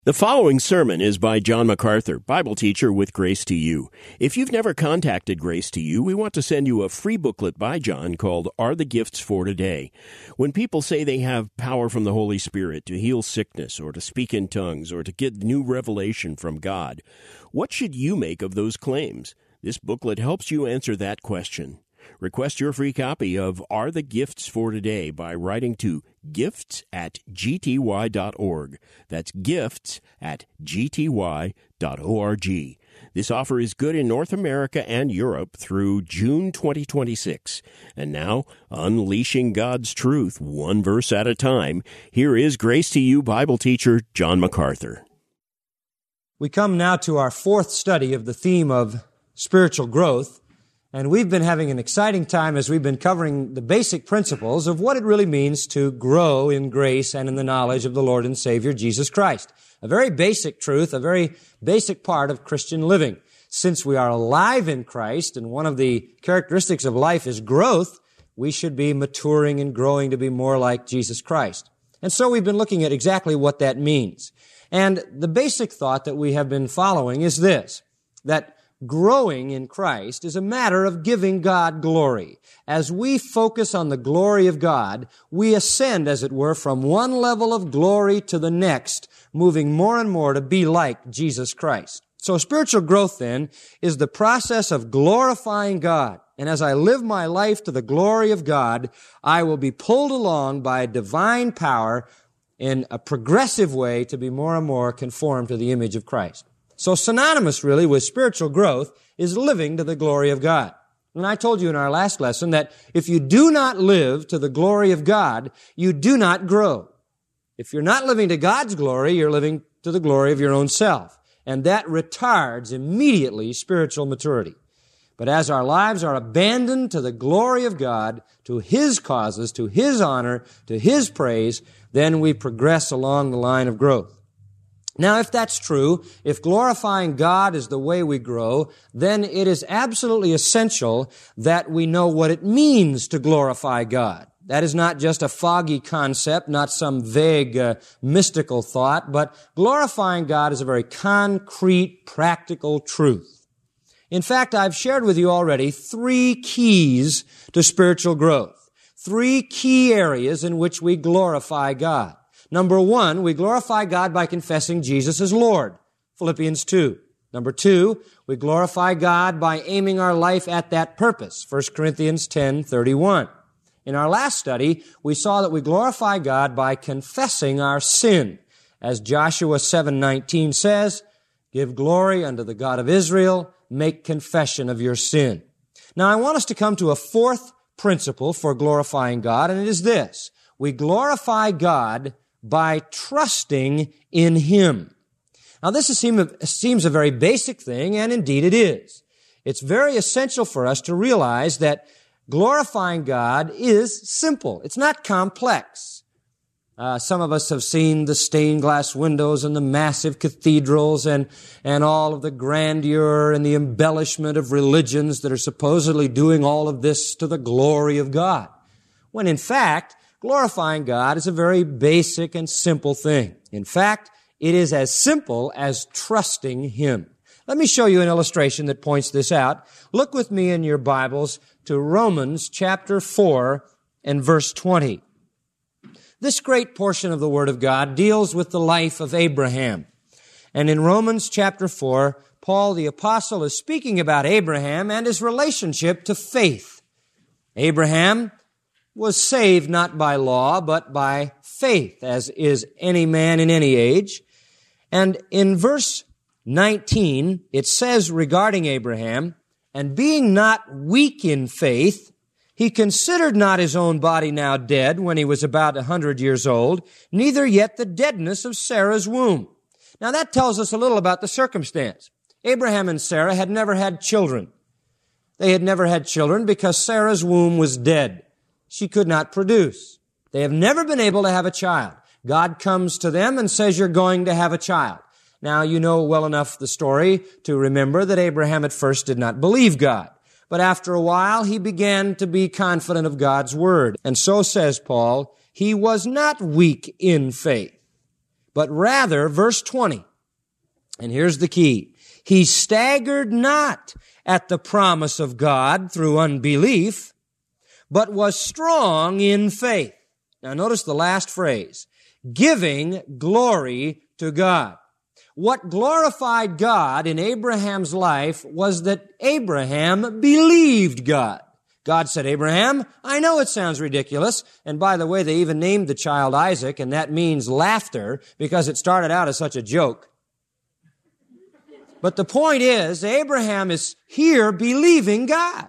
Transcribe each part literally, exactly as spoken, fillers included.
The following sermon is by John MacArthur, Bible teacher with Grace to You. If you've never contacted Grace to You, we want to send you a free booklet by John called Are the Gifts for Today? When people say they have power from the Holy Spirit to heal sickness or to speak in tongues or to get new revelation from God, what should you make of those claims? This booklet helps you answer that question. Request your free copy of Are the Gifts for Today by writing to gifts at g t y dot org. That's gifts at g t y dot org. This offer is good in North America and Europe through June twenty twenty-six. And now, unleashing God's truth one verse at a time, here is Grace to You Bible teacher John MacArthur. We come now to our fourth study of the theme of spiritual growth. And we've been having an exciting time as we've been covering the basic principles of what it really means to grow in grace and in the knowledge of the Lord and Savior, Jesus Christ. A very basic truth, a very basic part of Christian living. Since we are alive in Christ, and one of the characteristics of life is growth, we should be maturing and growing to be more like Jesus Christ. And so we've been looking at exactly what that means. And the basic thought that we have been following is this, that growing in Christ is a matter of giving God glory. As we focus on the glory of God, we ascend, as it were, from one level of glory to the next, moving more and more to be like Jesus Christ. So spiritual growth, then, is the process of glorifying God. And as I live my life to the glory of God, I will be pulled along by divine power in a progressive way to be more and more conformed to the image of Christ. So synonymous, really, with spiritual growth is living to the glory of God. And I told you in our last lesson that if you do not live to the glory of God, you do not grow. If you're not living to God's glory, you're living to the glory of your own self. And that retards immediately spiritual maturity. But as our lives are abandoned to the glory of God, to His causes, to His honor, to His praise, then we progress along the line of growth. Now, if that's true, if glorifying God is the way we grow, then it is absolutely essential that we know what it means to glorify God. That is not just a foggy concept, not some vague, uh, mystical thought, but glorifying God is a very concrete, practical truth. In fact, I've shared with you already three keys to spiritual growth, three key areas in which we glorify God. Number one, we glorify God by confessing Jesus as Lord, Philippians two. Number two, we glorify God by aiming our life at that purpose, First Corinthians ten thirty-one. In our last study, we saw that we glorify God by confessing our sin. As Joshua seven nineteen says, give glory unto the God of Israel, make confession of your sin. Now, I want us to come to a fourth principle for glorifying God, and it is this. We glorify God by trusting in Him. Now, this seems a very basic thing, and indeed it is. It's very essential for us to realize that glorifying God is simple. It's not complex. Uh, some of us have seen the stained glass windows and the massive cathedrals and, and all of the grandeur and the embellishment of religions that are supposedly doing all of this to the glory of God. When in fact, glorifying God is a very basic and simple thing. In fact, it is as simple as trusting Him. Let me show you an illustration that points this out. Look with me in your Bibles to Romans chapter four and verse twenty. This great portion of the Word of God deals with the life of Abraham. And in Romans chapter four, Paul the Apostle is speaking about Abraham and his relationship to faith. Abraham was saved not by law, but by faith, as is any man in any age. And in verse nineteen, it says regarding Abraham, and being not weak in faith, he considered not his own body now dead when he was about a hundred years old, neither yet the deadness of Sarah's womb. Now that tells us a little about the circumstance. Abraham and Sarah had never had children. They had never had children because Sarah's womb was dead. She could not produce. They have never been able to have a child. God comes to them and says, you're going to have a child. Now, you know well enough the story to remember that Abraham at first did not believe God. But after a while, he began to be confident of God's word. And so says Paul, he was not weak in faith. but rather, verse twenty, and here's the key, he staggered not at the promise of God through unbelief, but was strong in faith. Now notice the last phrase, giving glory to God. What glorified God in Abraham's life was that Abraham believed God. God said, Abraham, I know it sounds ridiculous. And by the way, they even named the child Isaac, and that means laughter because it started out as such a joke. But the point is, Abraham is here believing God.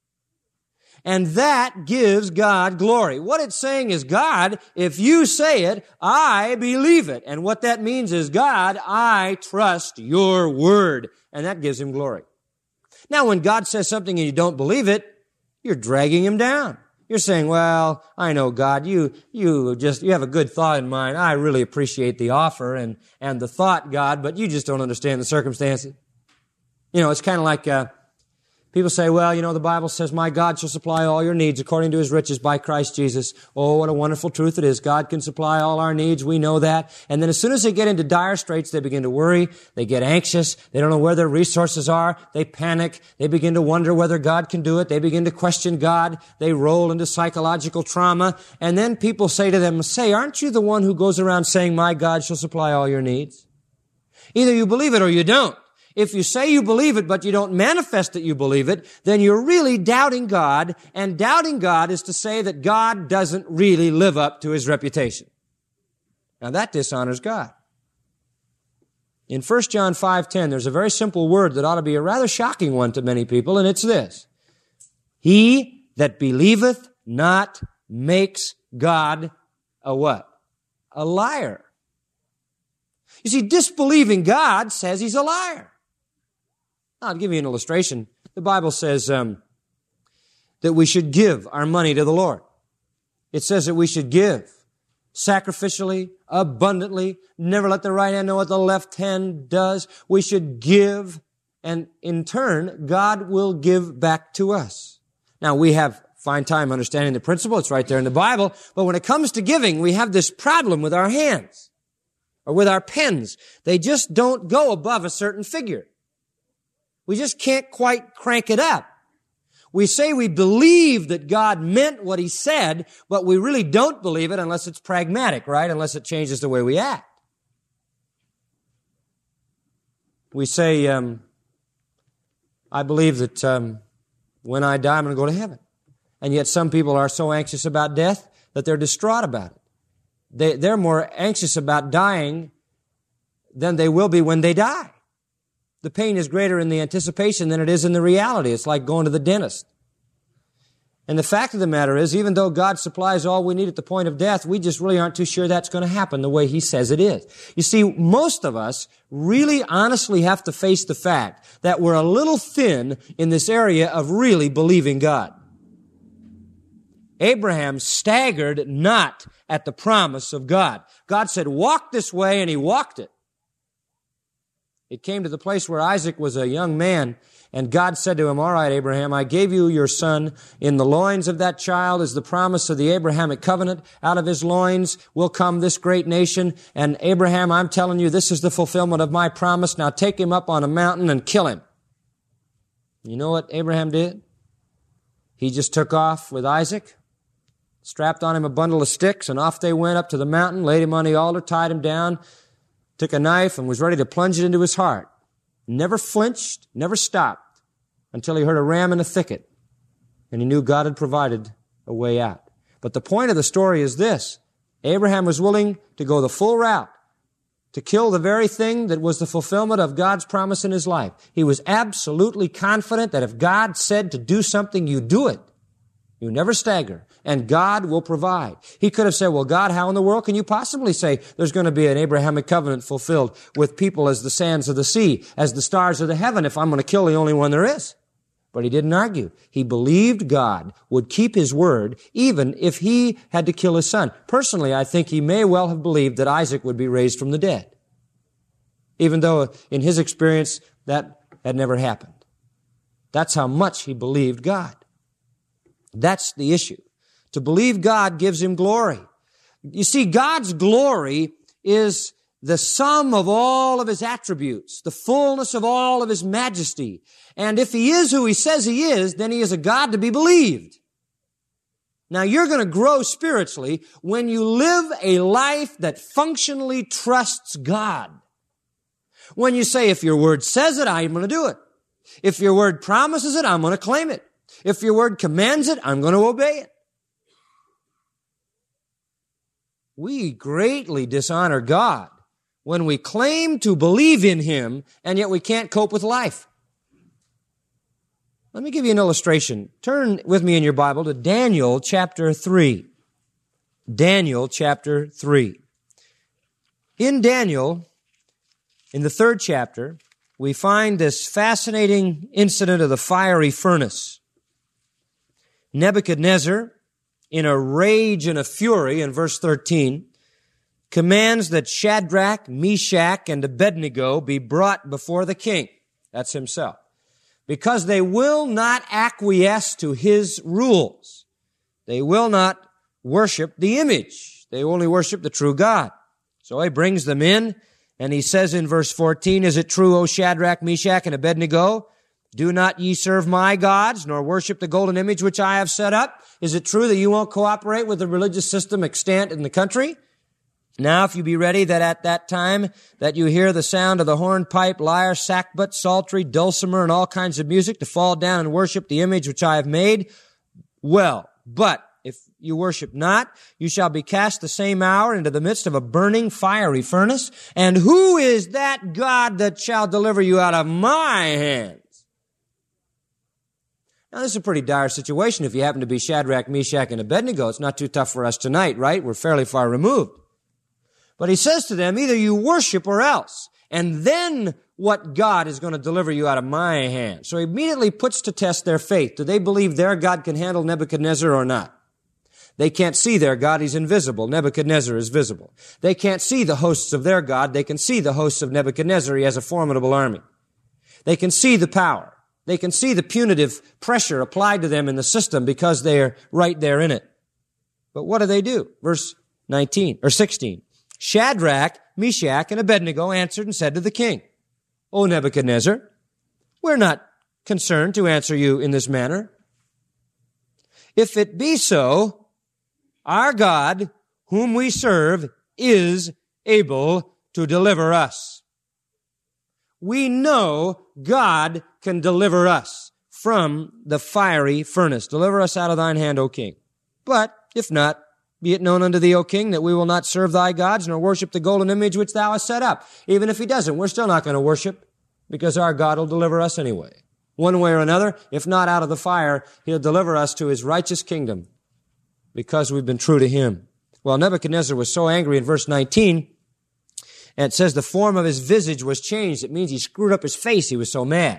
And that gives God glory. What it's saying is, God, if you say it, I believe it. And what that means is, God, I trust your word. And that gives him glory. Now, when God says something and you don't believe it, you're dragging him down. You're saying, well, I know, God, you, you just, you have a good thought in mind. I really appreciate the offer and, and the thought, God, but you just don't understand the circumstances. You know, it's kind of like, uh, people say, well, you know, the Bible says, my God shall supply all your needs according to his riches by Christ Jesus. Oh, what a wonderful truth it is. God can supply all our needs. We know that. And then as soon as they get into dire straits, they begin to worry. They get anxious. They don't know where their resources are. They panic. They begin to wonder whether God can do it. They begin to question God. They roll into psychological trauma. And then people say to them, say, aren't you the one who goes around saying, my God shall supply all your needs? Either you believe it or you don't. If you say you believe it, but you don't manifest that you believe it, then you're really doubting God, and doubting God is to say that God doesn't really live up to his reputation. Now that dishonors God. In First John five ten, there's a very simple word that ought to be a rather shocking one to many people, and it's this. He that believeth not makes God a what? A liar. You see, disbelieving God says he's a liar. I'll give you an illustration. The Bible says um, that we should give our money to the Lord. It says that we should give sacrificially, abundantly, never let the right hand know what the left hand does. We should give, and in turn, God will give back to us. Now, we have fine time understanding the principle. It's right there in the Bible. But when it comes to giving, we have this problem with our hands or with our pens. They just don't go above a certain figure. We just can't quite crank it up. We say we believe that God meant what he said, but we really don't believe it unless it's pragmatic, right? Unless it changes the way we act. We say, um, I believe that um, when I die, I'm going to go to heaven. And yet some people are so anxious about death that they're distraught about it. They, they're more anxious about dying than they will be when they die. The pain is greater in the anticipation than it is in the reality. It's like going to the dentist. And the fact of the matter is, even though God supplies all we need at the point of death, we just really aren't too sure that's going to happen the way he says it is. You see, most of us really honestly have to face the fact that we're a little thin in this area of really believing God. Abraham staggered not at the promise of God. God said, walk this way, and he walked it. It came to the place where Isaac was a young man, and God said to him, all right, Abraham, I gave you your son. In the loins of that child is the promise of the Abrahamic covenant. Out of his loins will come this great nation. And Abraham, I'm telling you, this is the fulfillment of my promise. Now take him up on a mountain and kill him. You know what Abraham did? He just took off with Isaac, strapped on him a bundle of sticks, and off they went up to the mountain, laid him on the altar, tied him down, took a knife and was ready to plunge it into his heart. Never flinched, never stopped until he heard a ram in a thicket, and he knew God had provided a way out. But the point of the story is this. Abraham was willing to go the full route, to kill the very thing that was the fulfillment of God's promise in his life. He was absolutely confident that if God said to do something, you do it. You never stagger, and God will provide. He could have said, well, God, how in the world can you possibly say there's going to be an Abrahamic covenant fulfilled with people as the sands of the sea, as the stars of the heaven, if I'm going to kill the only one there is? But he didn't argue. He believed God would keep his word, even if he had to kill his son. Personally, I think he may well have believed that Isaac would be raised from the dead, even though in his experience that had never happened. That's how much he believed God. That's the issue. To believe God gives him glory. You see, God's glory is the sum of all of his attributes, the fullness of all of his majesty. And if he is who he says he is, then he is a God to be believed. Now, you're going to grow spiritually when you live a life that functionally trusts God. When you say, if your word says it, I'm going to do it. If your word promises it, I'm going to claim it. If your word commands it, I'm going to obey it. We greatly dishonor God when we claim to believe in Him and yet we can't cope with life. Let me give you an illustration. Turn with me in your Bible to Daniel chapter three. Daniel chapter three. In Daniel, in the third chapter, we find this fascinating incident of the fiery furnace. Nebuchadnezzar, in a rage and a fury, in verse thirteen, commands that Shadrach, Meshach, and Abednego be brought before the king. That's himself. Because they will not acquiesce to his rules. They will not worship the image. They only worship the true God. So he brings them in, and he says in verse fourteen, is it true, O Shadrach, Meshach, and Abednego, do not ye serve my gods, nor worship the golden image which I have set up? Is it true that you won't cooperate with the religious system extant in the country? Now, if you be ready that at that time that you hear the sound of the hornpipe, lyre, sackbut, psaltery, dulcimer, and all kinds of music to fall down and worship the image which I have made, well, but if you worship not, you shall be cast the same hour into the midst of a burning fiery furnace. And who is that God that shall deliver you out of my hands? Now, this is a pretty dire situation if you happen to be Shadrach, Meshach, and Abednego. It's not too tough for us tonight, right? We're fairly far removed. But he says to them, either you worship or else. And then what God is going to deliver you out of my hand? So he immediately puts to test their faith. Do they believe their God can handle Nebuchadnezzar or not? They can't see their God. He's invisible. Nebuchadnezzar is visible. They can't see the hosts of their God. They can see the hosts of Nebuchadnezzar. He has a formidable army. They can see the power. They can see the punitive pressure applied to them in the system because they're right there in it. But what do they do? Verse nineteen, or sixteen. Shadrach, Meshach, and Abednego answered and said to the king, O Nebuchadnezzar, we're not concerned to answer you in this manner. If it be so, our God, whom we serve, is able to deliver us. We know God can deliver us from the fiery furnace. Deliver us out of thine hand, O king. But if not, be it known unto thee, O king, that we will not serve thy gods, nor worship the golden image which thou hast set up. Even if he doesn't, we're still not going to worship, because our God will deliver us anyway. One way or another, if not out of the fire, he'll deliver us to his righteous kingdom, because we've been true to him. Well, Nebuchadnezzar was so angry in verse nineteen, and it says the form of his visage was changed. It means he screwed up his face. He was so mad.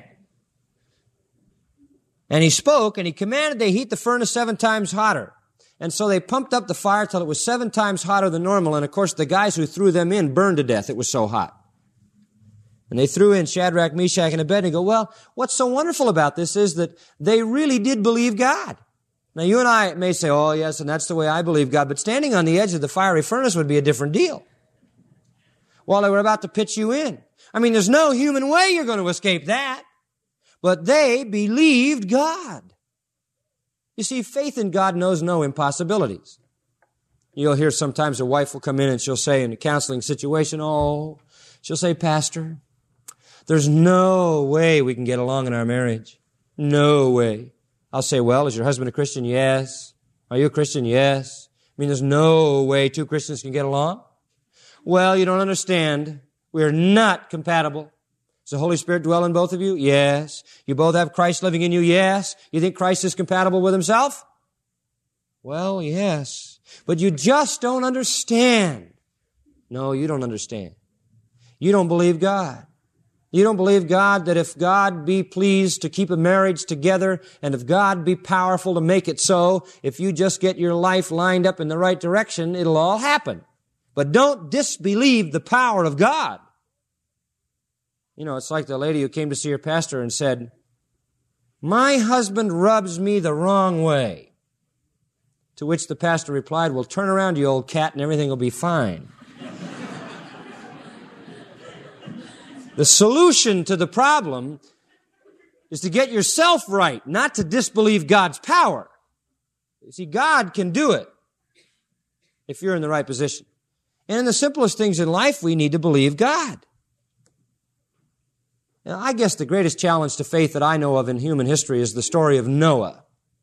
And he spoke, and he commanded they heat the furnace seven times hotter. And so they pumped up the fire till it was seven times hotter than normal. And of course, the guys who threw them in burned to death. It was so hot. And they threw in Shadrach, Meshach, and Abednego. Well, what's so wonderful about this is that they really did believe God. Now, you and I may say, oh, yes, and that's the way I believe God. But standing on the edge of the fiery furnace would be a different deal. Well, they were about to pitch you in. I mean, there's no human way you're going to escape that. But they believed God. You see, faith in God knows no impossibilities. You'll hear sometimes a wife will come in and she'll say in a counseling situation, oh, she'll say, Pastor, there's no way we can get along in our marriage. No way. I'll say, well, is your husband a Christian? Yes. Are you a Christian? Yes. I mean, there's no way two Christians can get along. Well, you don't understand. We're not compatible. Does the Holy Spirit dwell in both of you? Yes. You both have Christ living in you? Yes. You think Christ is compatible with himself? Well, yes. But you just don't understand. No, you don't understand. You don't believe God. You don't believe God that if God be pleased to keep a marriage together and if God be powerful to make it so, if you just get your life lined up in the right direction, it'll all happen. But don't disbelieve the power of God. You know, it's like the lady who came to see her pastor and said, my husband rubs me the wrong way. To which the pastor replied, well, turn around, you old cat, and everything will be fine. The solution to the problem is to get yourself right, not to disbelieve God's power. You see, God can do it if you're in the right position. And in the simplest things in life, we need to believe God. Now, I guess the greatest challenge to faith that I know of in human history is the story of Noah.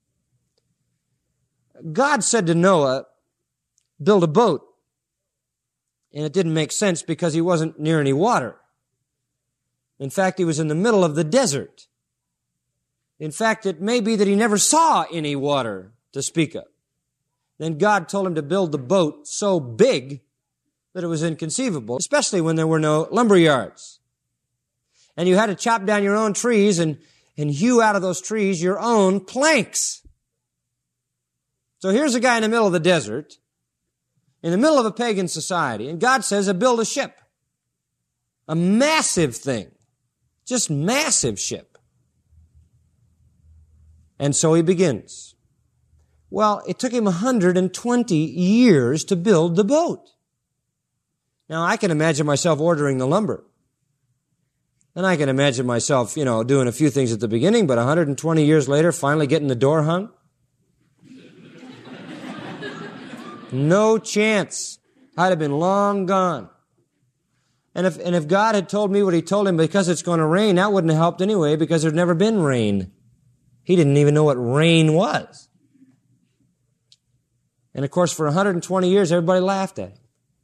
God said to Noah, build a boat. And it didn't make sense because he wasn't near any water. In fact, he was in the middle of the desert. In fact, it may be that he never saw any water to speak of. Then God told him to build the boat so big that it was inconceivable, especially when there were no lumber yards. And you had to chop down your own trees and, and hew out of those trees your own planks. So here's a guy in the middle of the desert, in the middle of a pagan society, and God says to build a ship. A massive thing. Just massive ship. And so he begins. Well, it took him one hundred twenty years to build the boat. Now, I can imagine myself ordering the lumber. And I can imagine myself, you know, doing a few things at the beginning, but one hundred twenty years later, finally getting the door hung. No chance. I'd have been long gone. And if, and if God had told me what he told him because it's going to rain, that wouldn't have helped anyway because there'd never been rain. He didn't even know what rain was. And of course, for one hundred twenty years, everybody laughed at him.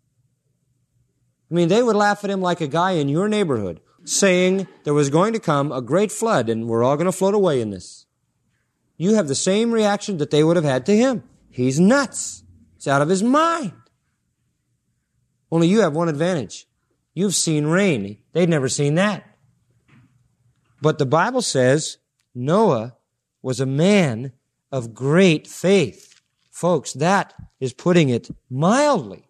I mean, they would laugh at him like a guy in your neighborhood saying there was going to come a great flood and we're all going to float away in this. You have the same reaction that they would have had to him. He's nuts. He's out of his mind. Only you have one advantage. You've seen rain. They'd never seen that. But the Bible says Noah was a man of great faith. Folks, that is putting it mildly.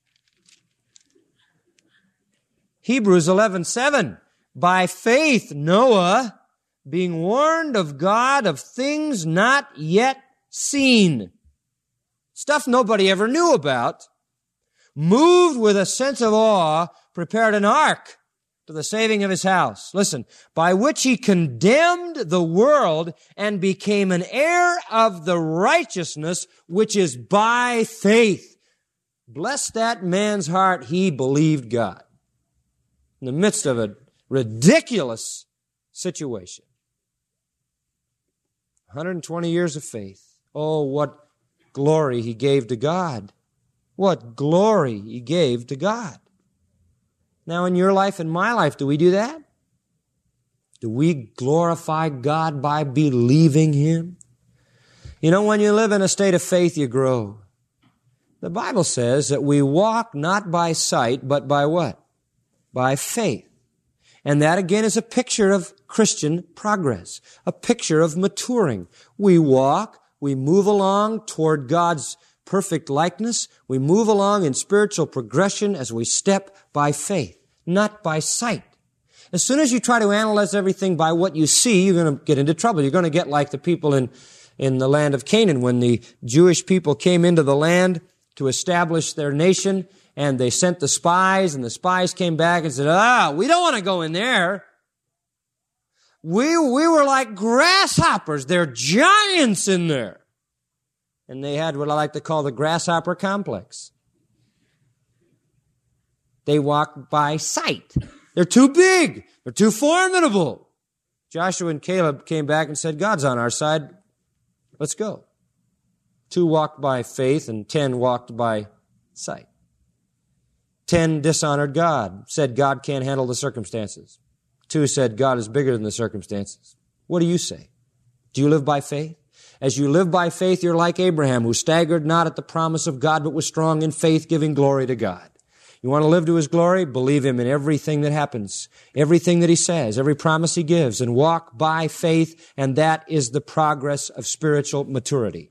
Hebrews eleven seven. By faith, Noah, being warned of God of things not yet seen, stuff nobody ever knew about, moved with a sense of awe, prepared an ark to the saving of his house. Listen, by which he condemned the world and became an heir of the righteousness which is by faith. Bless that man's heart, he believed God. In the midst of a ridiculous situation. one hundred twenty years of faith. Oh, what glory he gave to God. What glory he gave to God. Now, in your life and my life, do we do that? Do we glorify God by believing him? You know, when you live in a state of faith, you grow. The Bible says that we walk not by sight, but by what? By faith. And that again is a picture of Christian progress, a picture of maturing. We walk, we move along toward God's perfect likeness. We move along in spiritual progression as we step by faith, not by sight. As soon as you try to analyze everything by what you see, you're going to get into trouble. You're going to get like the people in, in the land of Canaan when the Jewish people came into the land to establish their nation. And they sent the spies, and the spies came back and said, ah, we don't want to go in there. We, we were like grasshoppers. They're giants in there. And they had what I like to call the grasshopper complex. They walk by sight. They're too big. They're too formidable. Joshua and Caleb came back and said, God's on our side. Let's go. Two walked by faith, and ten walked by sight. Ten dishonored God, said God can't handle the circumstances. Two said God is bigger than the circumstances. What do you say? Do you live by faith? As you live by faith, you're like Abraham, who staggered not at the promise of God, but was strong in faith, giving glory to God. You want to live to his glory? Believe him in everything that happens, everything that he says, every promise he gives, and walk by faith, and that is the progress of spiritual maturity.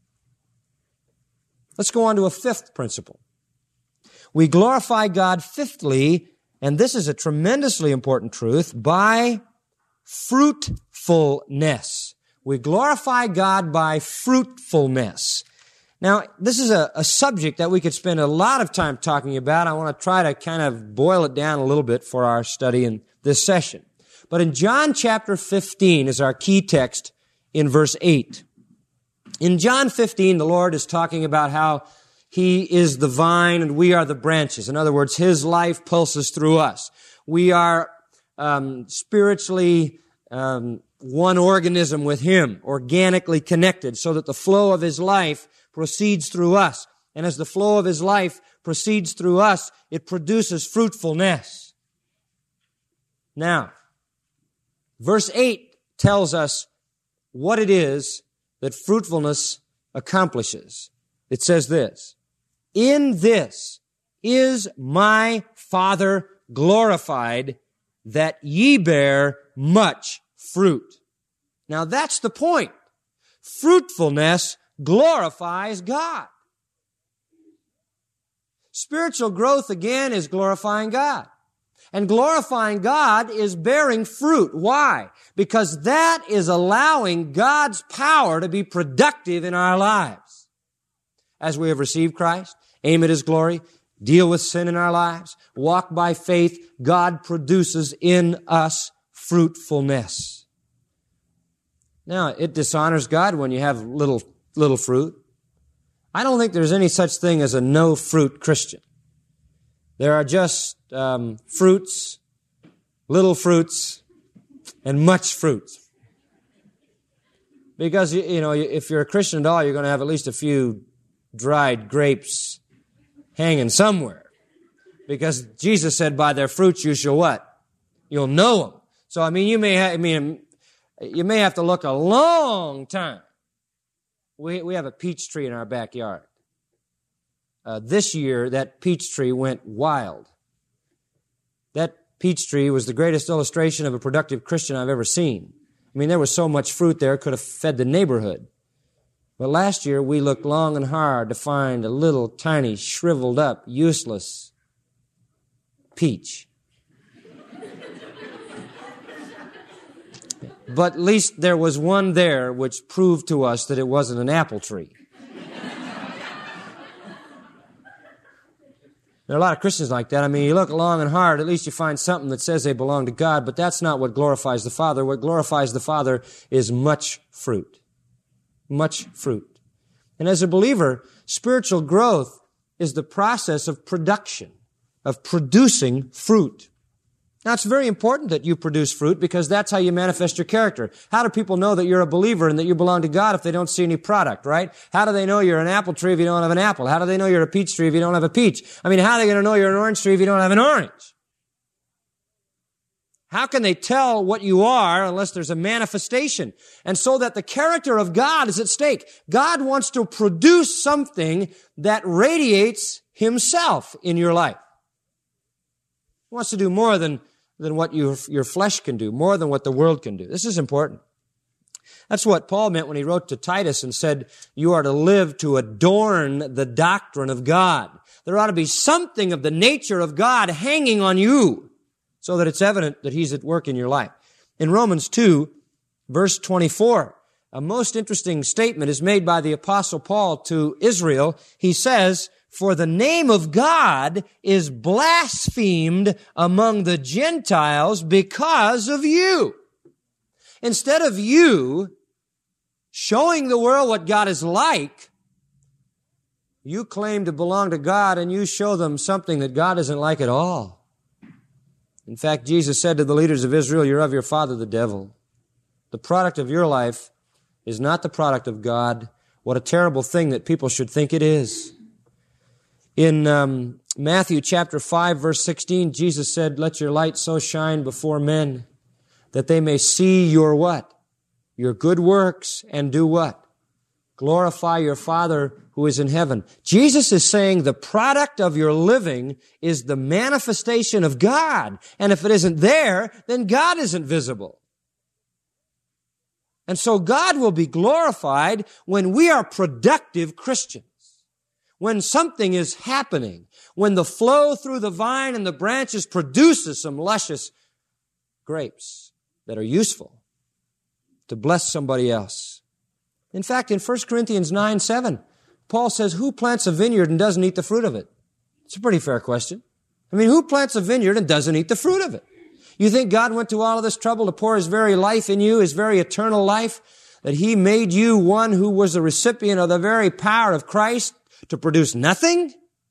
Let's go on to a fifth principle. We glorify God, fifthly, and this is a tremendously important truth, by fruitfulness. We glorify God by fruitfulness. Now, this is a, a subject that we could spend a lot of time talking about. I want to try to kind of boil it down a little bit for our study in this session. But in John chapter fifteen is our key text in verse eight. In John fifteen, the Lord is talking about how He is the vine and we are the branches. In other words, His life pulses through us. We are um, spiritually um, one organism with Him, organically connected, so that the flow of His life proceeds through us. And as the flow of His life proceeds through us, it produces fruitfulness. Now, verse eight tells us what it is that fruitfulness accomplishes. It says this, "In this is my Father glorified, that ye bear much fruit." Now that's the point. Fruitfulness glorifies God. Spiritual growth, again, is glorifying God. And glorifying God is bearing fruit. Why? Because that is allowing God's power to be productive in our lives. As we have received Christ, aim at His glory, deal with sin in our lives, walk by faith, God produces in us fruitfulness. Now, it dishonors God when you have little, little fruit. I don't think there's any such thing as a no-fruit Christian. There are just um, fruits, little fruits, and much fruit. Because, you, you know, if you're a Christian at all, you're going to have at least a few dried grapes hanging somewhere. Because Jesus said, by their fruits you shall what? You'll know them. So, I mean, you may have, I mean, you may have to look a long time. We, we have a peach tree in our backyard. Uh, this year, that peach tree went wild. That peach tree was the greatest illustration of a productive Christian I've ever seen. I mean, there was so much fruit there, it could have fed the neighborhood. But last year, we looked long and hard to find a little, tiny, shriveled up, useless peach. But at least there was one there which proved to us that it wasn't an apple tree. There are a lot of Christians like that. I mean, you look long and hard, at least you find something that says they belong to God, but that's not what glorifies the Father. What glorifies the Father is much fruit. Much fruit. And as a believer, spiritual growth is the process of production, of producing fruit. Now, it's very important that you produce fruit because that's how you manifest your character. How do people know that you're a believer and that you belong to God if they don't see any product, right? How do they know you're an apple tree if you don't have an apple? How do they know you're a peach tree if you don't have a peach? I mean, how are they going to know you're an orange tree if you don't have an orange? How can they tell what you are unless there's a manifestation? And so that the character of God is at stake. God wants to produce something that radiates Himself in your life. He wants to do more than than what your, your flesh can do, more than what the world can do. This is important. That's what Paul meant when he wrote to Titus and said, you are to live to adorn the doctrine of God. There ought to be something of the nature of God hanging on you so that it's evident that He's at work in your life. In Romans two, verse twenty-four, a most interesting statement is made by the Apostle Paul to Israel. He says, for the name of God is blasphemed among the Gentiles because of you. Instead of you showing the world what God is like, you claim to belong to God and you show them something that God isn't like at all. In fact, Jesus said to the leaders of Israel, you're of your father, the devil. The product of your life is not the product of God. What a terrible thing that people should think it is. In um, Matthew chapter five, verse sixteen, Jesus said, let your light so shine before men that they may see your what? Your good works and do what? Glorify your Father who is in heaven. Jesus is saying the product of your living is the manifestation of God. And if it isn't there, then God isn't visible. And so God will be glorified when we are productive Christians. When something is happening, when the flow through the vine and the branches produces some luscious grapes that are useful to bless somebody else. In fact, in First Corinthians nine seven, Paul says, who plants a vineyard and doesn't eat the fruit of it? It's a pretty fair question. I mean, who plants a vineyard and doesn't eat the fruit of it? You think God went to all of this trouble to pour His very life in you, His very eternal life, that He made you one who was the recipient of the very power of Christ to produce nothing?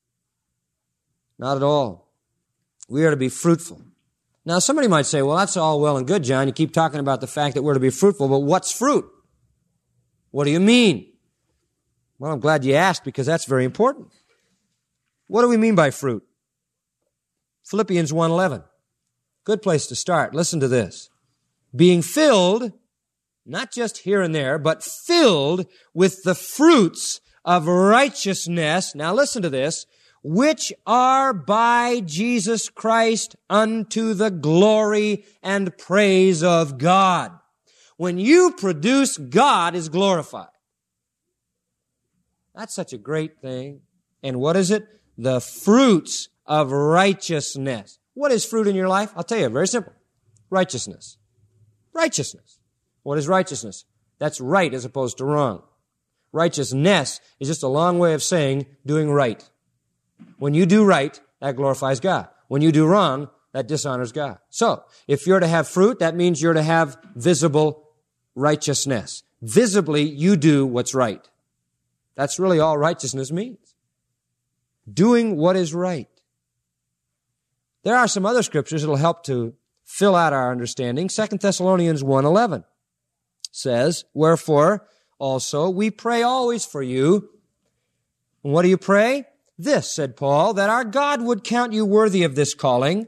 Not at all. We are to be fruitful. Now, somebody might say, well, that's all well and good, John. You keep talking about the fact that we're to be fruitful, but what's fruit? What do you mean? Well, I'm glad you asked, because that's very important. What do we mean by fruit? Philippians one eleven. Good place to start. Listen to this. Being filled, not just here and there, but filled with the fruits of righteousness. Now listen to this. Which are by Jesus Christ unto the glory and praise of God. When you produce, God is glorified. That's such a great thing. And what is it? The fruits of righteousness. What is fruit in your life? I'll tell you, very simple. Righteousness. Righteousness. What is righteousness? That's right as opposed to wrong. Righteousness is just a long way of saying doing right. When you do right, that glorifies God. When you do wrong, that dishonors God. So, if you're to have fruit, that means you're to have visible righteousness. Visibly, you do what's right. That's really all righteousness means. Doing what is right. There are some other scriptures that will help to fill out our understanding. Second Thessalonians one eleven says, wherefore also we pray always for you. And what do you pray? This, said Paul, that our God would count you worthy of this calling,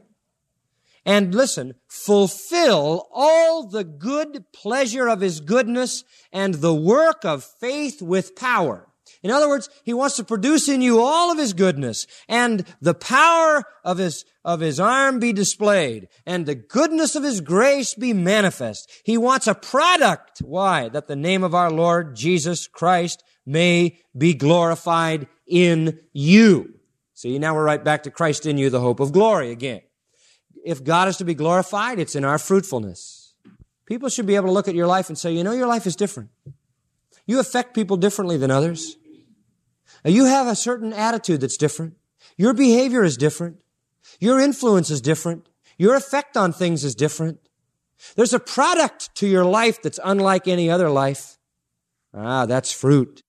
and listen, fulfill all the good pleasure of His goodness and the work of faith with power. In other words, He wants to produce in you all of His goodness, and the power of His, of His arm be displayed, and the goodness of His grace be manifest. He wants a product. Why? That the name of our Lord Jesus Christ may be glorified in you. See, now we're right back to Christ in you, the hope of glory again. If God is to be glorified, it's in our fruitfulness. People should be able to look at your life and say, you know, your life is different. You affect people differently than others. You have a certain attitude that's different. Your behavior is different. Your influence is different. Your effect on things is different. There's a product to your life that's unlike any other life. Ah, that's fruit.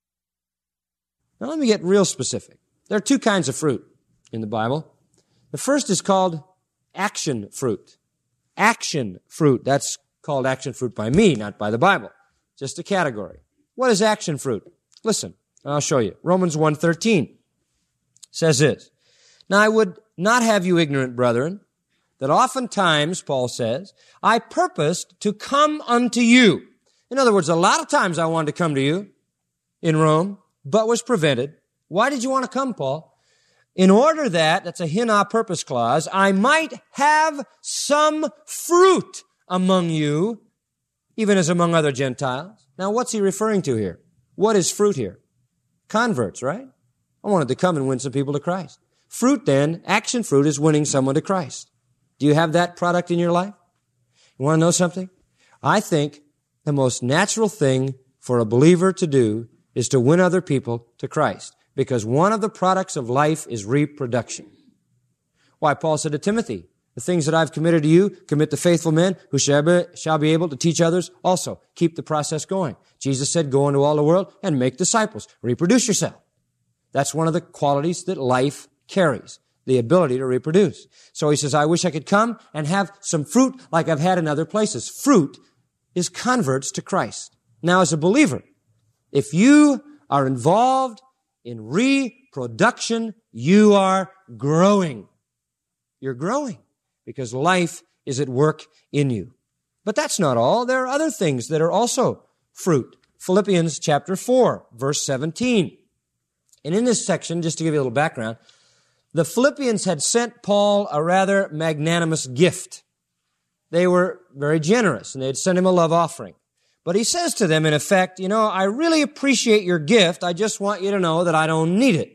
Now let me get real specific. There are two kinds of fruit in the Bible. The first is called action fruit. Action fruit. That's called action fruit by me, not by the Bible. Just a category. What is action fruit? Listen, I'll show you. Romans one thirteen says this. Now I would not have you ignorant, brethren, that oftentimes, Paul says, I purposed to come unto you. In other words, a lot of times I wanted to come to you in Rome, but was prevented. Why did you want to come, Paul? In order that, that's a hina purpose clause, I might have some fruit among you, even as among other Gentiles. Now, what's he referring to here? What is fruit here? Converts, right? I wanted to come and win some people to Christ. Fruit, then, action fruit, is winning someone to Christ. Do you have that product in your life? You want to know something? I think the most natural thing for a believer to do is to win other people to Christ, because one of the products of life is reproduction. Why, Paul said to Timothy, the things that I've committed to you, commit to faithful men who shall be, shall be able to teach others also. Keep the process going. Jesus said, go into all the world and make disciples. Reproduce yourself. That's one of the qualities that life carries, the ability to reproduce. So he says, I wish I could come and have some fruit like I've had in other places. Fruit is converts to Christ. Now, as a believer, if you are involved in reproduction, you are growing. You're growing because life is at work in you. But that's not all. There are other things that are also fruit. Philippians chapter four, verse seventeen. And in this section, just to give you a little background, the Philippians had sent Paul a rather magnanimous gift. They were very generous, and they had sent him a love offering. But he says to them, in effect, you know, I really appreciate your gift. I just want you to know that I don't need it.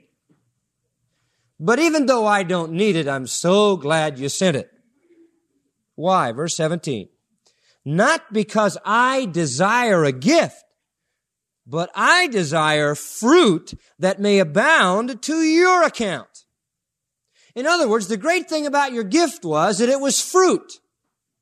But even though I don't need it, I'm so glad you sent it. Why? Verse seventeen. Not because I desire a gift, but I desire fruit that may abound to your account. In other words, the great thing about your gift was that it was fruit.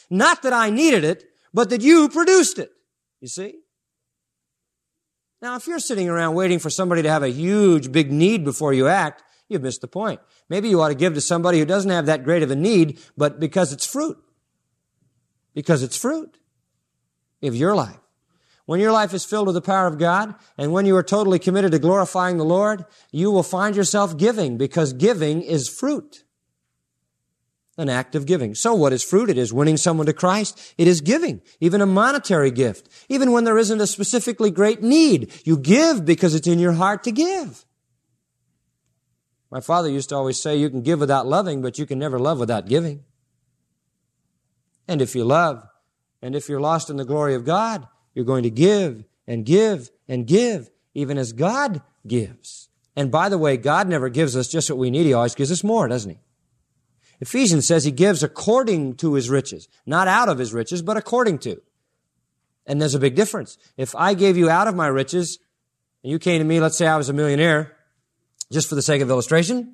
Not that I needed it, but that you produced it. You see? Now, if you're sitting around waiting for somebody to have a huge, big need before you act, you've missed the point. Maybe you ought to give to somebody who doesn't have that great of a need, but because it's fruit. Because it's fruit of your life. When your life is filled with the power of God, and when you are totally committed to glorifying the Lord, you will find yourself giving, because giving is fruit. An act of giving. So what is fruit? It is winning someone to Christ. It is giving, even a monetary gift. Even when there isn't a specifically great need, you give because it's in your heart to give. My father used to always say, you can give without loving, but you can never love without giving. And if you love, and if you're lost in the glory of God, you're going to give and give and give, even as God gives. And by the way, God never gives us just what we need. He always gives us more, doesn't he? Ephesians says he gives according to his riches. Not out of his riches, but according to. And there's a big difference. If I gave you out of my riches, and you came to me, let's say I was a millionaire, just for the sake of illustration,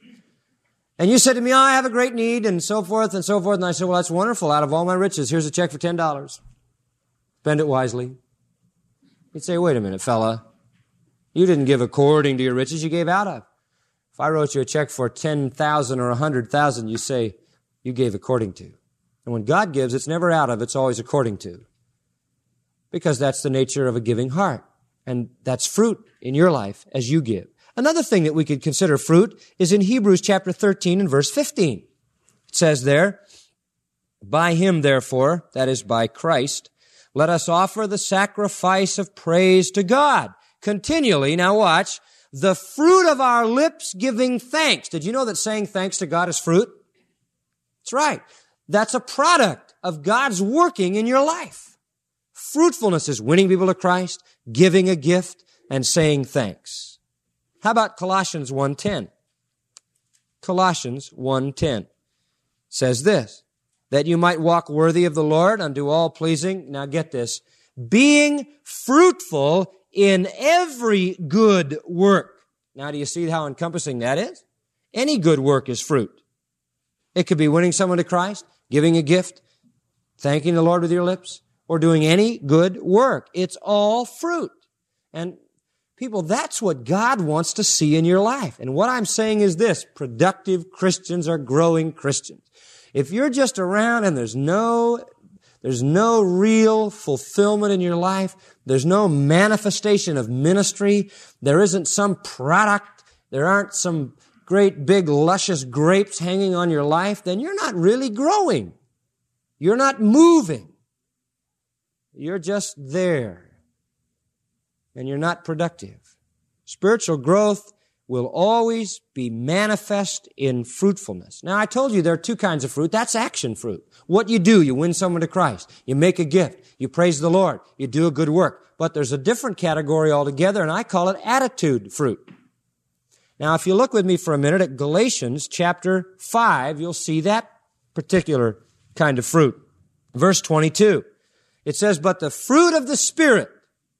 and you said to me, oh, I have a great need, and so forth and so forth, and I said, well, that's wonderful. Out of all my riches, here's a check for ten dollars. Spend it wisely. You'd say, wait a minute, fella. You didn't give according to your riches, you gave out of. If I wrote you a check for ten thousand or one hundred thousand, you say, you gave according to. And when God gives, it's never out of, it's always according to. Because that's the nature of a giving heart. And that's fruit in your life as you give. Another thing that we could consider fruit is in Hebrews chapter thirteen and verse fifteen. It says there, by him, therefore, that is by Christ, let us offer the sacrifice of praise to God continually. Now watch. The fruit of our lips giving thanks. Did you know that saying thanks to God is fruit? That's right. That's a product of God's working in your life. Fruitfulness is winning people to Christ, giving a gift, and saying thanks. How about Colossians one ten? Colossians one ten says this, that you might walk worthy of the Lord unto all pleasing. Now get this, being fruitful in every good work. Now, do you see how encompassing that is? Any good work is fruit. It could be winning someone to Christ, giving a gift, thanking the Lord with your lips, or doing any good work. It's all fruit. And people, that's what God wants to see in your life. And what I'm saying is this, productive Christians are growing Christians. If you're just around and there's no There's no real fulfillment in your life. There's no manifestation of ministry. There isn't some product. There aren't some great big luscious grapes hanging on your life. Then you're not really growing. You're not moving. You're just there. And you're not productive. Spiritual growth will always be manifest in fruitfulness. Now, I told you there are two kinds of fruit. That's action fruit. What you do, you win someone to Christ. You make a gift. You praise the Lord. You do a good work. But there's a different category altogether, and I call it attitude fruit. Now, if you look with me for a minute at Galatians chapter five, you'll see that particular kind of fruit. Verse twenty-two. It says, but the fruit of the Spirit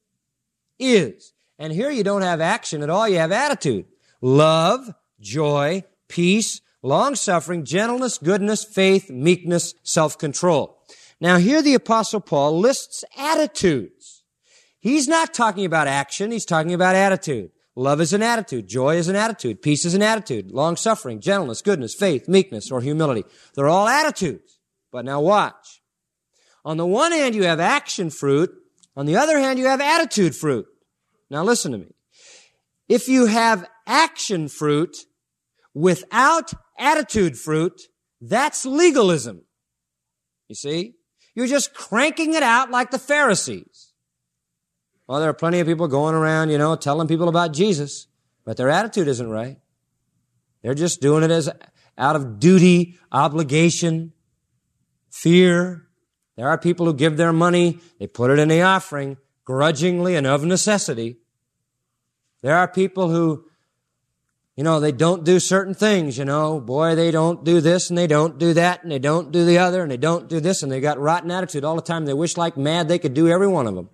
is, and here you don't have action at all, you have attitude. Love, joy, peace, long-suffering, gentleness, goodness, faith, meekness, self-control. Now here the Apostle Paul lists attitudes. He's not talking about action, he's talking about attitude. Love is an attitude, joy is an attitude, peace is an attitude, long-suffering, gentleness, goodness, faith, meekness, or humility. They're all attitudes. But now watch. On the one hand you have action fruit, on the other hand you have attitude fruit. Now listen to me. If you have action fruit without attitude fruit, that's legalism. You see? You're just cranking it out like the Pharisees. Well, there are plenty of people going around, you know, telling people about Jesus, but their attitude isn't right. They're just doing it as out of duty, obligation, fear. There are people who give their money, they put it in the offering, grudgingly and of necessity. There are people who, you know, they don't do certain things, you know. Boy, they don't do this and they don't do that and they don't do the other and they don't do this and they got rotten attitude all the time. They wish like mad they could do every one of them.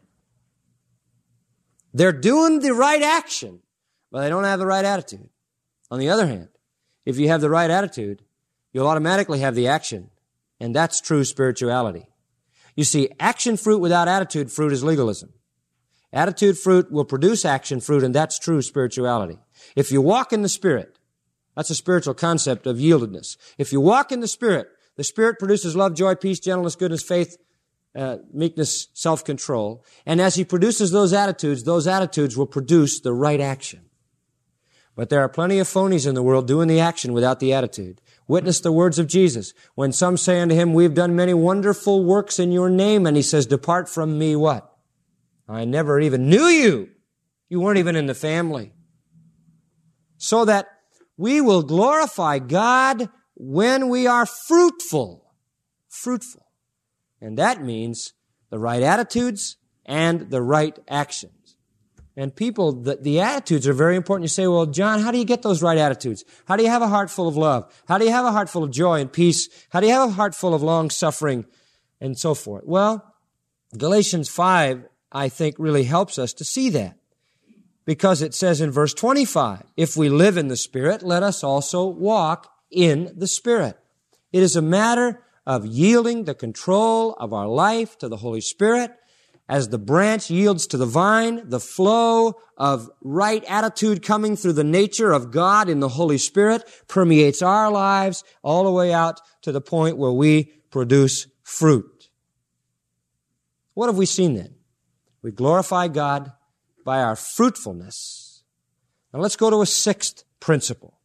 They're doing the right action, but they don't have the right attitude. On the other hand, if you have the right attitude, you'll automatically have the action. And that's true spirituality. You see, action fruit without attitude fruit is legalism. Attitude fruit will produce action fruit, and that's true spirituality. If you walk in the Spirit, that's a spiritual concept of yieldedness. If you walk in the Spirit, the Spirit produces love, joy, peace, gentleness, goodness, faith, uh, meekness, self-control. And as He produces those attitudes, those attitudes will produce the right action. But there are plenty of phonies in the world doing the action without the attitude. Witness the words of Jesus. When some say unto Him, we've done many wonderful works in your name, and He says, depart from me, what? I never even knew you. You weren't even in the family. So that we will glorify God when we are fruitful. Fruitful. And that means the right attitudes and the right actions. And people, the, the attitudes are very important. You say, well, John, how do you get those right attitudes? How do you have a heart full of love? How do you have a heart full of joy and peace? How do you have a heart full of long suffering and so forth? Well, Galatians five, I think, really helps us to see that. Because it says in verse twenty-five, if we live in the Spirit, let us also walk in the Spirit. It is a matter of yielding the control of our life to the Holy Spirit. As the branch yields to the vine, the flow of right attitude coming through the nature of God in the Holy Spirit permeates our lives all the way out to the point where we produce fruit. What have we seen then? We glorify God by our fruitfulness. Now let's go to a sixth principle.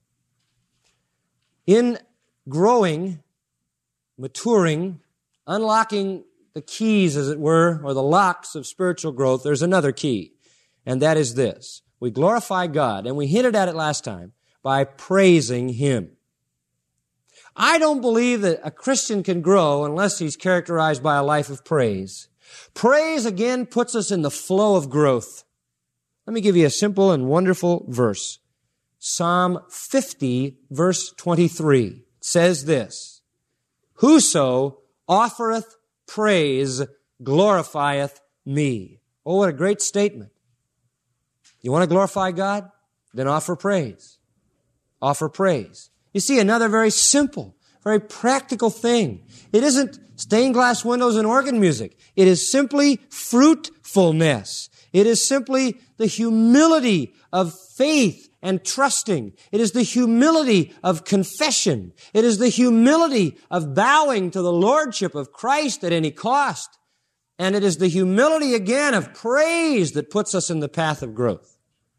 In growing, maturing, unlocking the keys, as it were, or the locks of spiritual growth, there's another key, and that is this. We glorify God, and we hinted at it last time, by praising Him. I don't believe that a Christian can grow unless he's characterized by a life of praise. Praise, again, puts us in the flow of growth. Let me give you a simple and wonderful verse. Psalm fifty, verse twenty-three, says this, whoso offereth praise glorifieth me. Oh, what a great statement. You want to glorify God? Then offer praise. Offer praise. You see, another very simple, very practical thing. It isn't stained glass windows and organ music. It is simply fruitfulness. It is simply the humility of faith and trusting. It is the humility of confession. It is the humility of bowing to the lordship of Christ at any cost. And it is the humility again of praise that puts us in the path of growth.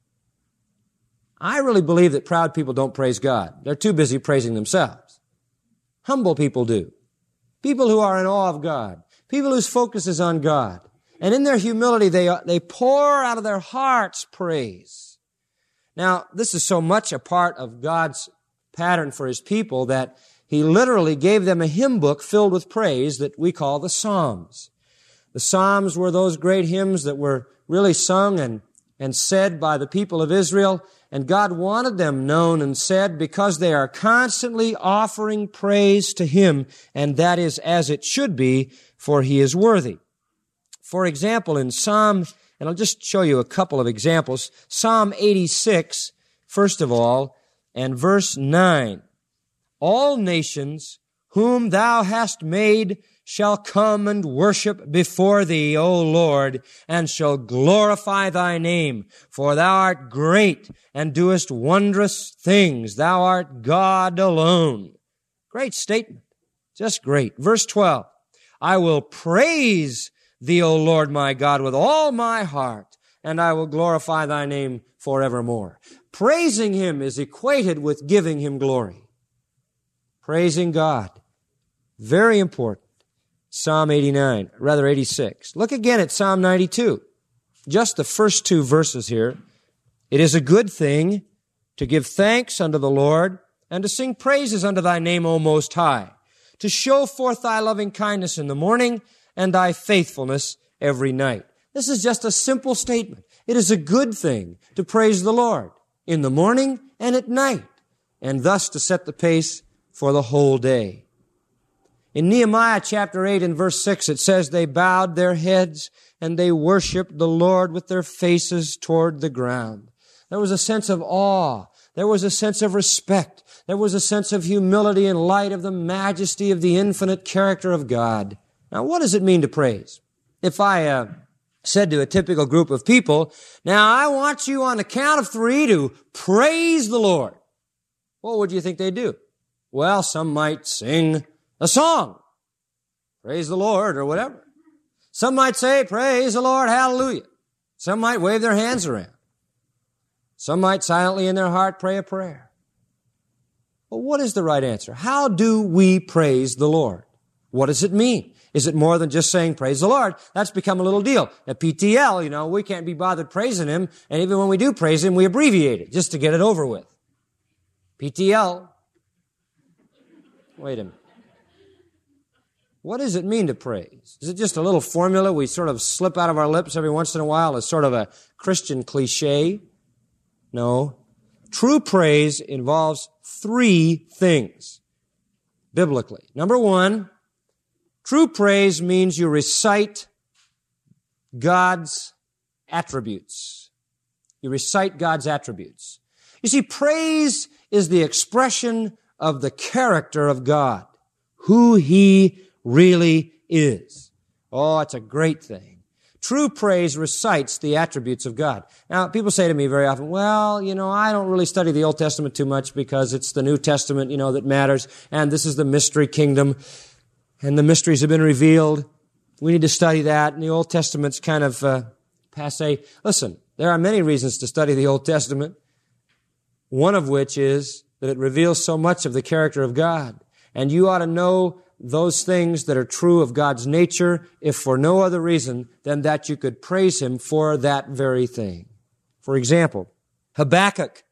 I really believe that proud people don't praise God. They're too busy praising themselves. Humble people do. People who are in awe of God. People whose focus is on God. And in their humility, they, they pour out of their hearts praise. Now, this is so much a part of God's pattern for His people that He literally gave them a hymn book filled with praise that we call the Psalms. The Psalms were those great hymns that were really sung and, and said by the people of Israel, and God wanted them known and said because they are constantly offering praise to Him, and that is as it should be, for He is worthy. For example, in Psalm And I'll just show you a couple of examples. Psalm eighty-six, first of all, and verse nine. All nations whom thou hast made shall come and worship before thee, O Lord, and shall glorify thy name. For thou art great and doest wondrous things. Thou art God alone. Great statement. Just great. Verse twelve. I will praise Thee, O Lord my God, with all my heart, and I will glorify Thy name forevermore. Praising Him is equated with giving Him glory. Praising God. Very important. Psalm eighty-nine, rather eighty-six. Look again at Psalm ninety-two. Just the first two verses here. It is a good thing to give thanks unto the Lord and to sing praises unto Thy name, O Most High, to show forth Thy loving kindness in the morning and Thy faithfulness every night. This is just a simple statement. It is a good thing to praise the Lord in the morning and at night, and thus to set the pace for the whole day. In Nehemiah chapter eight and verse six, it says, they bowed their heads and they worshiped the Lord with their faces toward the ground. There was a sense of awe. There was a sense of respect. There was a sense of humility in light of the majesty of the infinite character of God. Now, what does it mean to praise? If I uh, said to a typical group of people, now I want you on the count of three to praise the Lord, what would you think they'd do? Well, some might sing a song, praise the Lord, or whatever. Some might say, praise the Lord, hallelujah. Some might wave their hands around. Some might silently in their heart pray a prayer. Well, what is the right answer? How do we praise the Lord? What does it mean? Is it more than just saying praise the Lord? That's become a little deal. At P T L, you know, we can't be bothered praising Him, and even when we do praise Him, we abbreviate it just to get it over with. P T L. Wait a minute. What does it mean to praise? Is it just a little formula we sort of slip out of our lips every once in a while as sort of a Christian cliche? No. True praise involves three things, biblically. Number one, true praise means you recite God's attributes. You recite God's attributes. You see, praise is the expression of the character of God, who He really is. Oh, it's a great thing. True praise recites the attributes of God. Now, people say to me very often, well, you know, I don't really study the Old Testament too much because it's the New Testament, you know, that matters, and this is the mystery kingdom, and the mysteries have been revealed. We need to study that, and the Old Testament's kind of uh, passé. Listen, there are many reasons to study the Old Testament, one of which is that it reveals so much of the character of God, and you ought to know those things that are true of God's nature, if for no other reason than that you could praise Him for that very thing. For example, Habakkuk,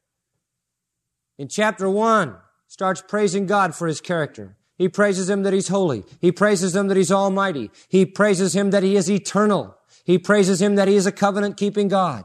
in chapter one, starts praising God for His character. He praises Him that He's holy. He praises Him that He's almighty. He praises Him that He is eternal. He praises Him that He is a covenant-keeping God.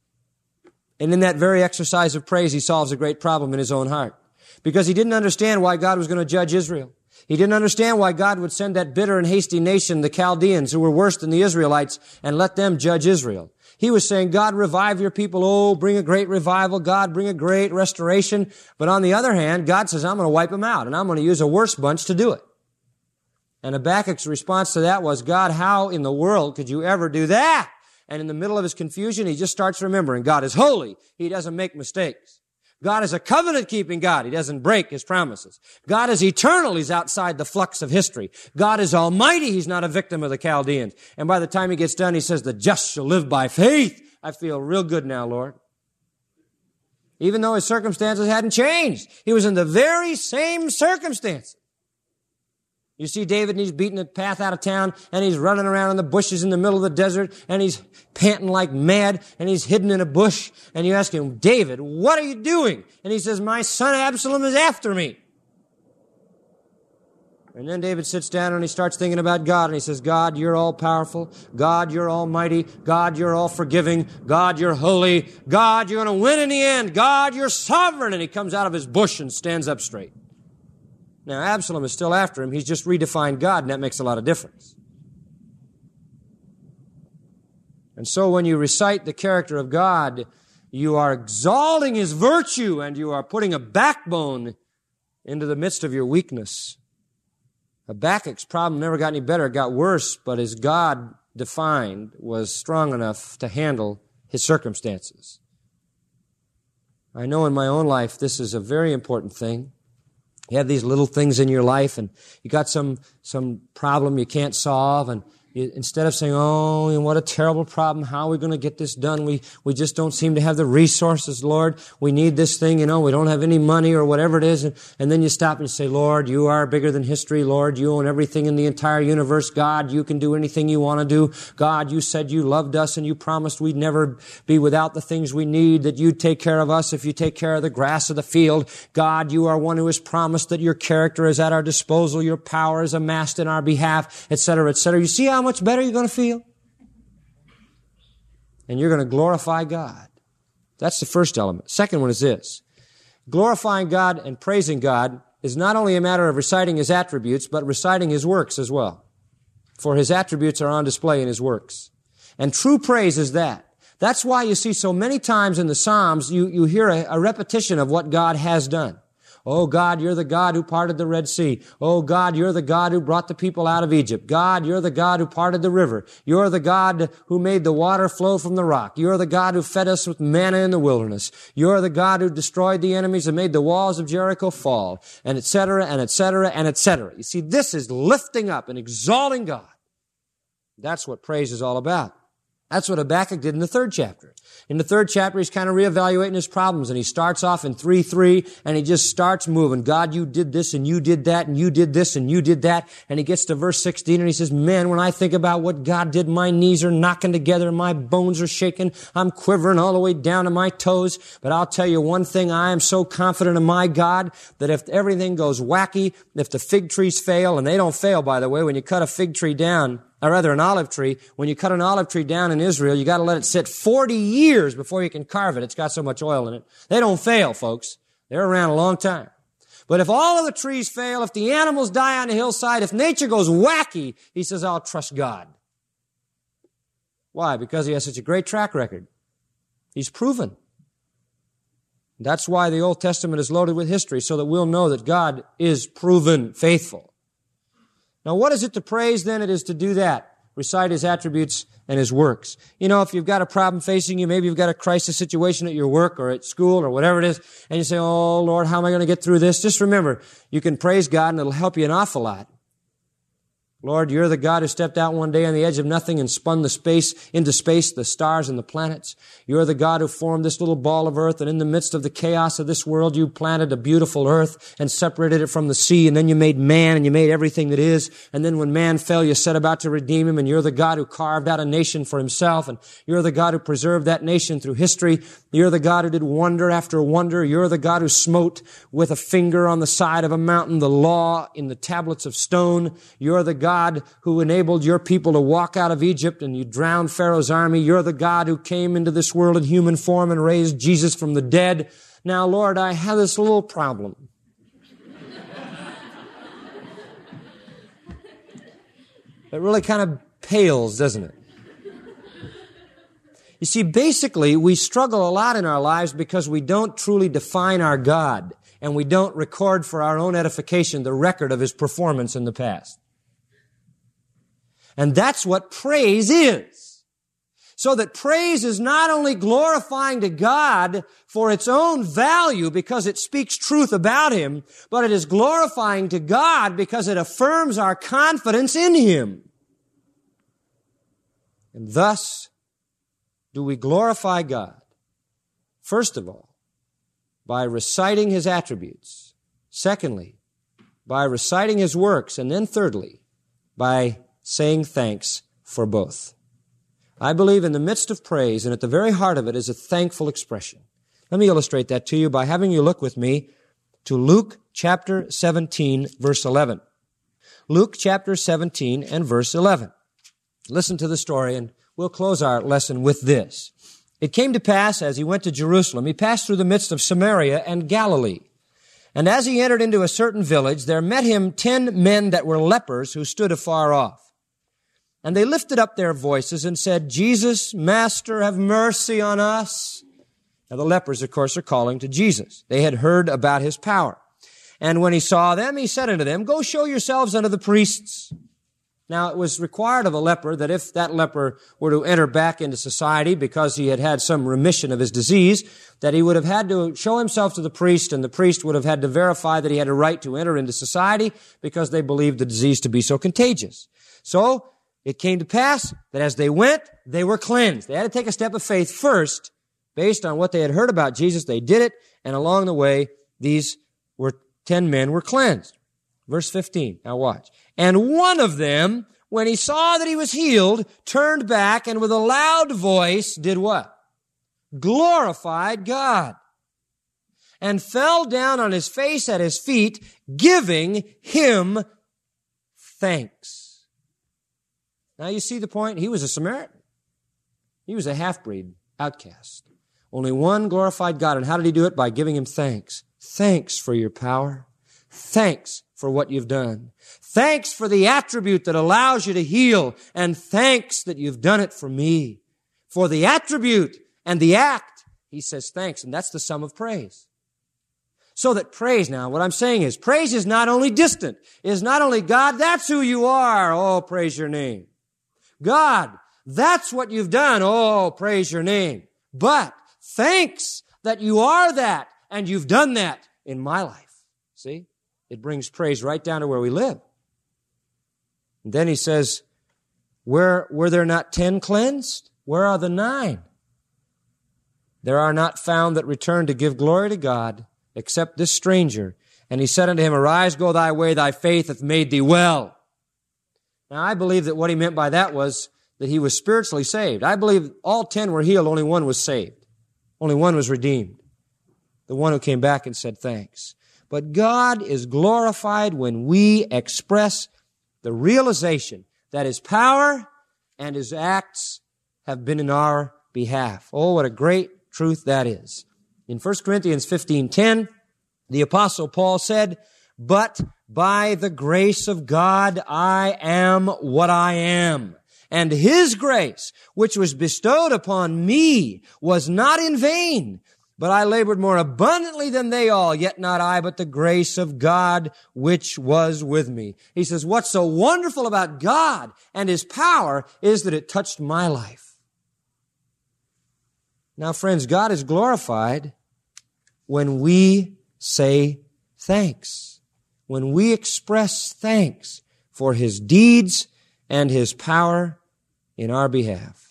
And in that very exercise of praise, he solves a great problem in his own heart, because he didn't understand why God was going to judge Israel. He didn't understand why God would send that bitter and hasty nation, the Chaldeans, who were worse than the Israelites, and let them judge Israel. He was saying, God, revive your people. Oh, bring a great revival. God, bring a great restoration. But on the other hand, God says, I'm going to wipe them out, and I'm going to use a worse bunch to do it. And Habakkuk's response to that was, God, how in the world could you ever do that? And in the middle of his confusion, he just starts remembering God is holy. He doesn't make mistakes. God is a covenant-keeping God. He doesn't break His promises. God is eternal. He's outside the flux of history. God is almighty. He's not a victim of the Chaldeans. And by the time he gets done, he says, the just shall live by faith. I feel real good now, Lord. Even though his circumstances hadn't changed. He was in the very same circumstances. You see David, and he's beating a path out of town, and he's running around in the bushes in the middle of the desert, and he's panting like mad, and he's hidden in a bush, and you ask him, David, what are you doing? And he says, my son Absalom is after me. And then David sits down and he starts thinking about God, and he says, God, you're all powerful. God, you're almighty. God, you're all forgiving. God, you're holy. God, you're going to win in the end. God, you're sovereign. And he comes out of his bush and stands up straight. Now, Absalom is still after him. He's just redefined God, and that makes a lot of difference. And so when you recite the character of God, you are exalting His virtue, and you are putting a backbone into the midst of your weakness. Habakkuk's problem never got any better. It got worse, but his God defined was strong enough to handle his circumstances. I know in my own life this is a very important thing. You have these little things in your life, and you got some some problem you can't solve, and you, instead of saying, oh, what a terrible problem, how are we going to get this done? We we just don't seem to have the resources, Lord. We need this thing, you know, we don't have any money or whatever it is. And, and then you stop and you say, Lord, you are bigger than history. Lord, you own everything in the entire universe. God, you can do anything you want to do. God, you said you loved us, and you promised we'd never be without the things we need, that you'd take care of us if you take care of the grass of the field. God, you are one who has promised that your character is at our disposal, your power is amassed in our behalf, et cetera, et cetera. You see how much better you're going to feel? And you're going to glorify God. That's the first element. Second one is this. Glorifying God and praising God is not only a matter of reciting His attributes, but reciting His works as well. For His attributes are on display in His works. And true praise is that. That's why you see so many times in the Psalms, you, you hear a, a repetition of what God has done. Oh God, you're the God who parted the Red Sea. Oh God, you're the God who brought the people out of Egypt. God, you're the God who parted the river. You're the God who made the water flow from the rock. You're the God who fed us with manna in the wilderness. You're the God who destroyed the enemies and made the walls of Jericho fall, and et cetera, and et cetera, and et cetera. You see, this is lifting up and exalting God. That's what praise is all about. That's what Habakkuk did in the third chapter. In the third chapter, he's kind of reevaluating his problems, and he starts off in three three, and he just starts moving. God, you did this, and you did that, and you did this, and you did that. And he gets to verse sixteen, and he says, man, when I think about what God did, my knees are knocking together, my bones are shaking, I'm quivering all the way down to my toes. But I'll tell you one thing, I am so confident in my God that if everything goes wacky, if the fig trees fail, and they don't fail, by the way, when you cut a fig tree down, or rather an olive tree, when you cut an olive tree down in Israel, you got to let it sit forty years before you can carve it. It's got so much oil in it. They don't fail, folks. They're around a long time. But if all of the trees fail, if the animals die on the hillside, if nature goes wacky, he says, I'll trust God. Why? Because he has such a great track record. He's proven. That's why the Old Testament is loaded with history, so that we'll know that God is proven faithful. Now, what is it to praise then? It is to do that. Recite His attributes and His works. You know, if you've got a problem facing you, maybe you've got a crisis situation at your work or at school or whatever it is, and you say, oh, Lord, how am I going to get through this? Just remember, you can praise God and it'll help you an awful lot. Lord, you're the God who stepped out one day on the edge of nothing and spun the space into space, the stars and the planets. You're the God who formed this little ball of earth, and in the midst of the chaos of this world, you planted a beautiful earth and separated it from the sea, and then you made man and you made everything that is. And then when man fell, you set about to redeem him, and you're the God who carved out a nation for himself, and you're the God who preserved that nation through history. You're the God who did wonder after wonder. You're the God who smote with a finger on the side of a mountain the law in the tablets of stone. You're the God God who enabled your people to walk out of Egypt and you drowned Pharaoh's army. You're the God who came into this world in human form and raised Jesus from the dead. Now, Lord, I have this little problem. It really kind of pales, doesn't it? You see, basically, we struggle a lot in our lives because we don't truly define our God, and we don't record for our own edification the record of His performance in the past. And that's what praise is. So that praise is not only glorifying to God for its own value because it speaks truth about Him, but it is glorifying to God because it affirms our confidence in Him. And thus do we glorify God, first of all, by reciting His attributes. Secondly, by reciting His works. And then thirdly, by saying thanks for both. I believe in the midst of praise, and at the very heart of it, is a thankful expression. Let me illustrate that to you by having you look with me to Luke chapter seventeen, verse eleven. Luke chapter seventeen and verse eleven. Listen to the story, and we'll close our lesson with this. It came to pass, as he went to Jerusalem, he passed through the midst of Samaria and Galilee. And as he entered into a certain village, there met him ten men that were lepers who stood afar off. And they lifted up their voices and said, Jesus, Master, have mercy on us. Now the lepers, of course, are calling to Jesus. They had heard about His power. And when He saw them, He said unto them, Go show yourselves unto the priests. Now it was required of a leper that if that leper were to enter back into society because he had had some remission of his disease, that he would have had to show himself to the priest, and the priest would have had to verify that he had a right to enter into society because they believed the disease to be so contagious. So it came to pass that as they went, they were cleansed. They had to take a step of faith first. Based on what they had heard about Jesus, they did it, and along the way, these were ten men were cleansed. Verse fifteen, now watch. And one of them, when he saw that he was healed, turned back and with a loud voice did what? Glorified God. And fell down on his face at his feet, giving Him thanks. Now you see the point? He was a Samaritan. He was a half-breed outcast. Only one glorified God. And how did he do it? By giving Him thanks. Thanks for your power. Thanks for what you've done. Thanks for the attribute that allows you to heal. And thanks that you've done it for me. For the attribute and the act, he says thanks. And that's the sum of praise. So that praise now, what I'm saying is, praise is not only distant, is not only God, that's who you are. Oh, praise your name. God, that's what you've done. Oh, praise your name. But thanks that you are that and you've done that in my life. See? It brings praise right down to where we live. And then he says, where were there not ten cleansed? Where are the nine? There are not found that return to give glory to God, except this stranger. And he said unto him, Arise, go thy way, thy faith hath made thee well. Now, I believe that what he meant by that was that he was spiritually saved. I believe all ten were healed, only one was saved. Only one was redeemed. The one who came back and said thanks. But God is glorified when we express the realization that His power and His acts have been in our behalf. Oh, what a great truth that is. In First Corinthians fifteen ten, the Apostle Paul said, But by the grace of God I am what I am. And His grace, which was bestowed upon me, was not in vain. But I labored more abundantly than they all, yet not I, but the grace of God which was with me. He says, what's so wonderful about God and His power is that it touched my life. Now, friends, God is glorified when we say thanks, when we express thanks for His deeds and His power in our behalf.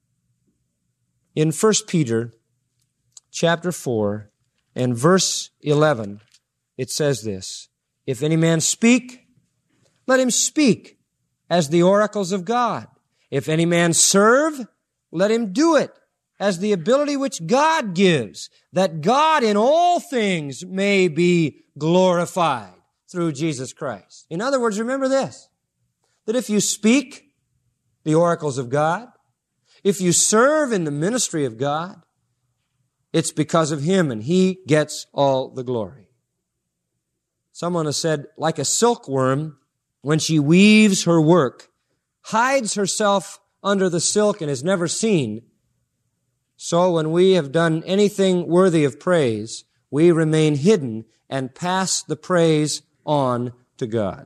In First Peter chapter four and verse eleven, it says this, If any man speak, let him speak as the oracles of God. If any man serve, let him do it as the ability which God gives, that God in all things may be glorified through Jesus Christ. In other words, remember this, that if you speak the oracles of God, if you serve in the ministry of God, it's because of Him, and He gets all the glory. Someone has said, like a silkworm, when she weaves her work, hides herself under the silk and is never seen, so when we have done anything worthy of praise, we remain hidden and pass the praise on to God.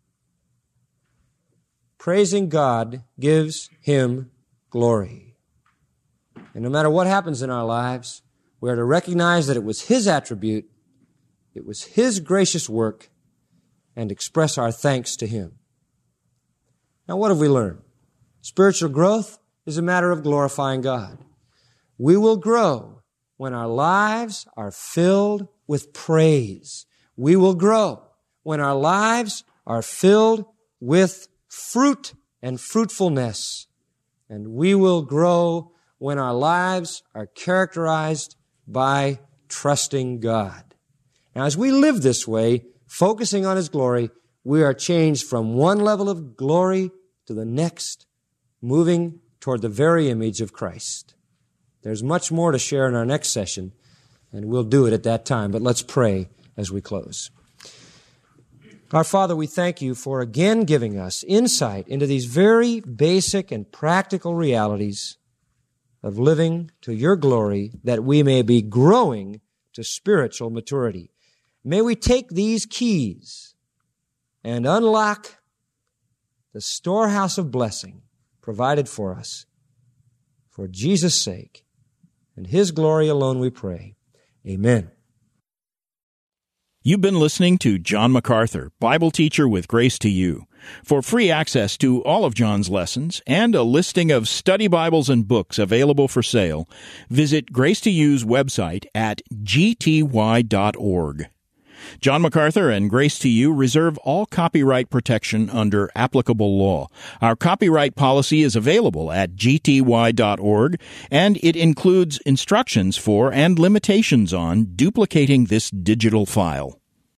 Praising God gives Him glory. And no matter what happens in our lives, we are to recognize that it was His attribute, it was His gracious work, and express our thanks to Him. Now, what have we learned? Spiritual growth is a matter of glorifying God. We will grow when our lives are filled with praise. We will grow when our lives are filled with fruit and fruitfulness. And we will grow when our lives are characterized by trusting God. Now, as we live this way, focusing on His glory, we are changed from one level of glory to the next, moving toward the very image of Christ. There's much more to share in our next session, and we'll do it at that time. But let's pray as we close. Our Father, we thank You for again giving us insight into these very basic and practical realities of living to Your glory, that we may be growing to spiritual maturity. May we take these keys and unlock the storehouse of blessing provided for us. For Jesus' sake and His glory alone we pray. Amen. You've been listening to John MacArthur, Bible teacher with Grace to You. For free access to all of John's lessons and a listing of study Bibles and books available for sale, visit Grace to You's website at g t y dot org. John MacArthur and Grace to You reserve all copyright protection under applicable law. Our copyright policy is available at g t y dot org, and it includes instructions for and limitations on duplicating this digital file.